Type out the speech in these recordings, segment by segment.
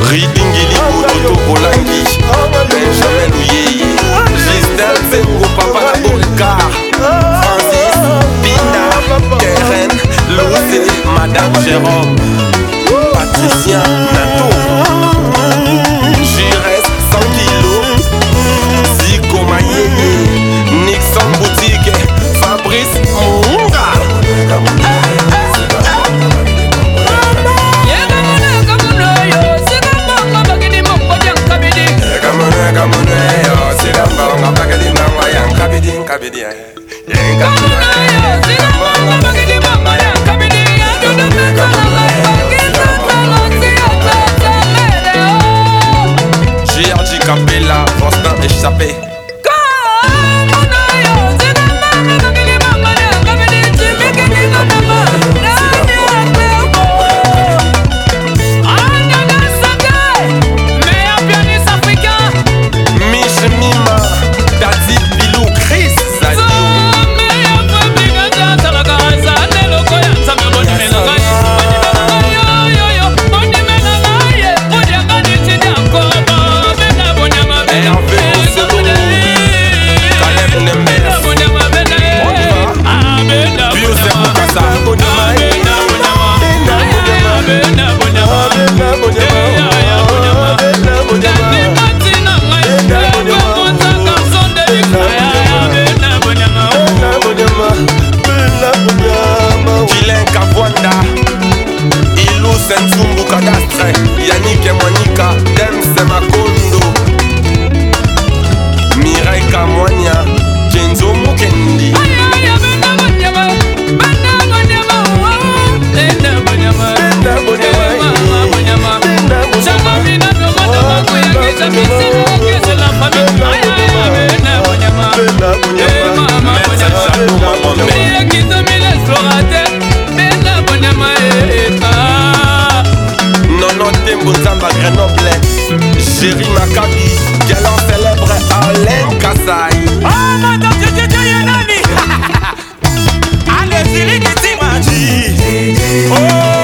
Ridingili Bodoto Bolangi, Benjamin Ouyeye, Gistel Zengo, Papa Naborika, Francis, Pina, Keren, Louise, Madame Jérôme, Patricia, Nato, Jires, 100 kilos, Zico Mayeye, Nixon Boutique, Fabrice Mounga. G.R.G. Capella, Constant échappé. Sensumbu Cadastre, Yannick et Monica, Dems Makondo, Mireille Kamwania, Kenzo Mukendi. Mbozamba Grenoble, Jerry Maccabi, galant célèbre Alain Kassaï. Oh madame Titi Yenani. Allez Ziliki Timaji. Oh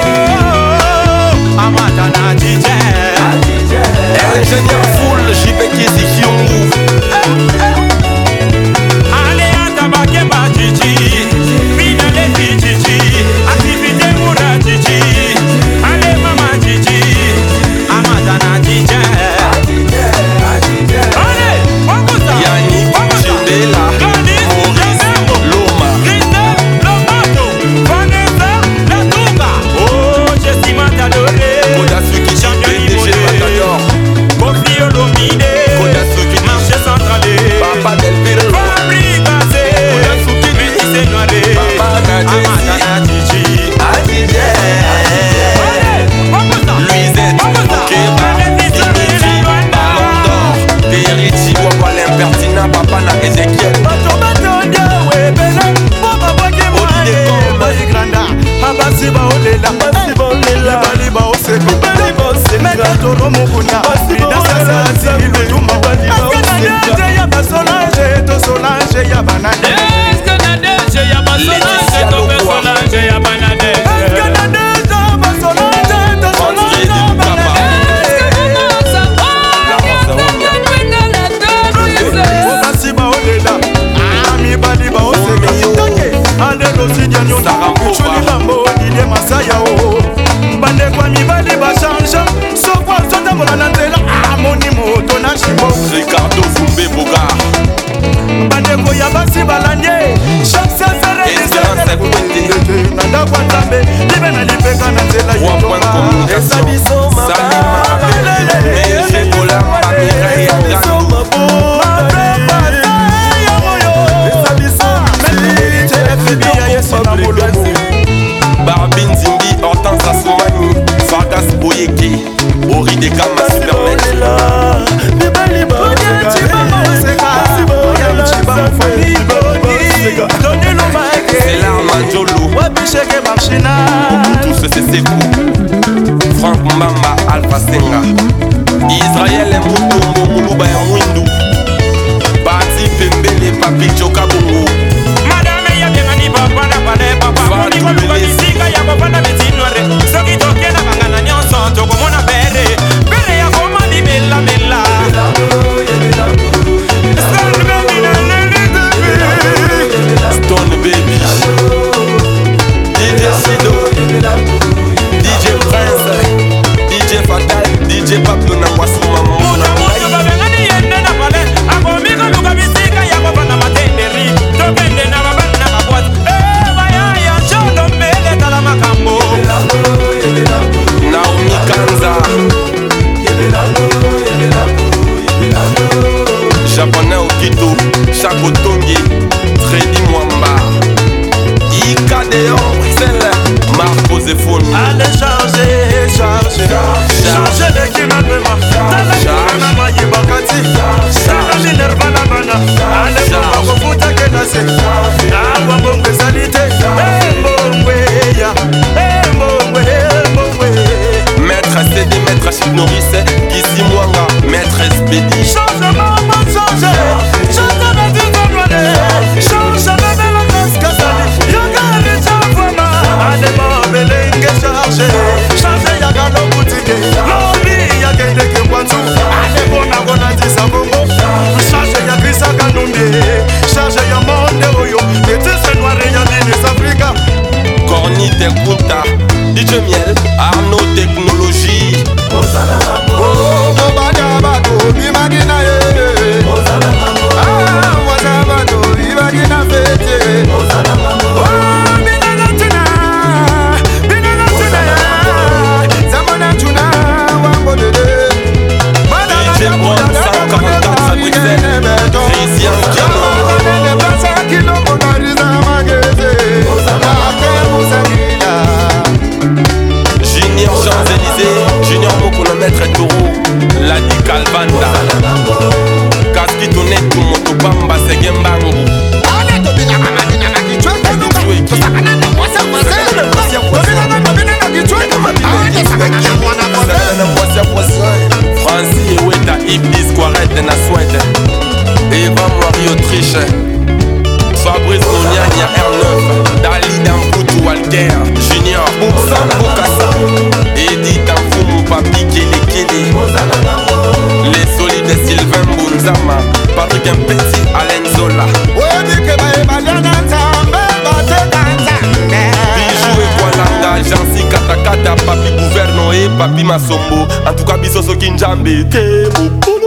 Amatana DJ. Ingénieur full, JP Kizi Kyungu. Allez Atabake Majiji. Finale Titi. Activité Moura Titi. Allez Mama Titi. Amatana DJ. Allez, Yannick Chindela, Maurice Loma, Lomato, Vanessa Latunga. Oh, Jessie Matadore. Kodasuki PDG Matador, Kofi Olomide. Kodasuki Marché centralé. Papa Del Pirlo, Fabricase. Kodasuki Métissé noiré. Papa Nadesi, Amatana Titi. Adidje, Luisette, Keba, Dimitri, Ballon d'Or, Territi, Wapa l'impertinent, Papa na Ezekiel. Ricardo Fumbe Boga, bandeko ya basi balanye chaque Espérance Kwete, nanda kwa nzambe libe na lipeka na nzela Point Communication, Salima, Meje Bolamba, Mireille Ngandou, Barbine Zimbi, Hortense Assoumani, Vargas Boyeke, Ori de Kama Superman. C'est l'arme Jolo, tous c'est Sekou, Franck Mamba, Alpha Senga, Israël et Moutombo, Moulouba et Mwindu, Bati Pembele, Papi Choka Bongo, Madame ya bien ni papa na pale papa ni ko luka bisika ya papa na betinware soki tokena kangana nyonso to komona bere bere ya Dadi Calvanda Kaski tonetu moto bamba segembangu Francis Eweta Iblis Quarette na Swede Eva Marie Autriche Fabrice Nonyanya R9 Dalida Mputu Walter Junior Boursan Bokassa Edith Mfumu Papi Kele Kele Les solides Sylvain Bounzama Patrick Mpeti Alain Zola Bijou et Kwalanga Jansi Katakata Papi Gouverno et Papi Masombo En tout cas Bisoso Kinjambe Te Mokolo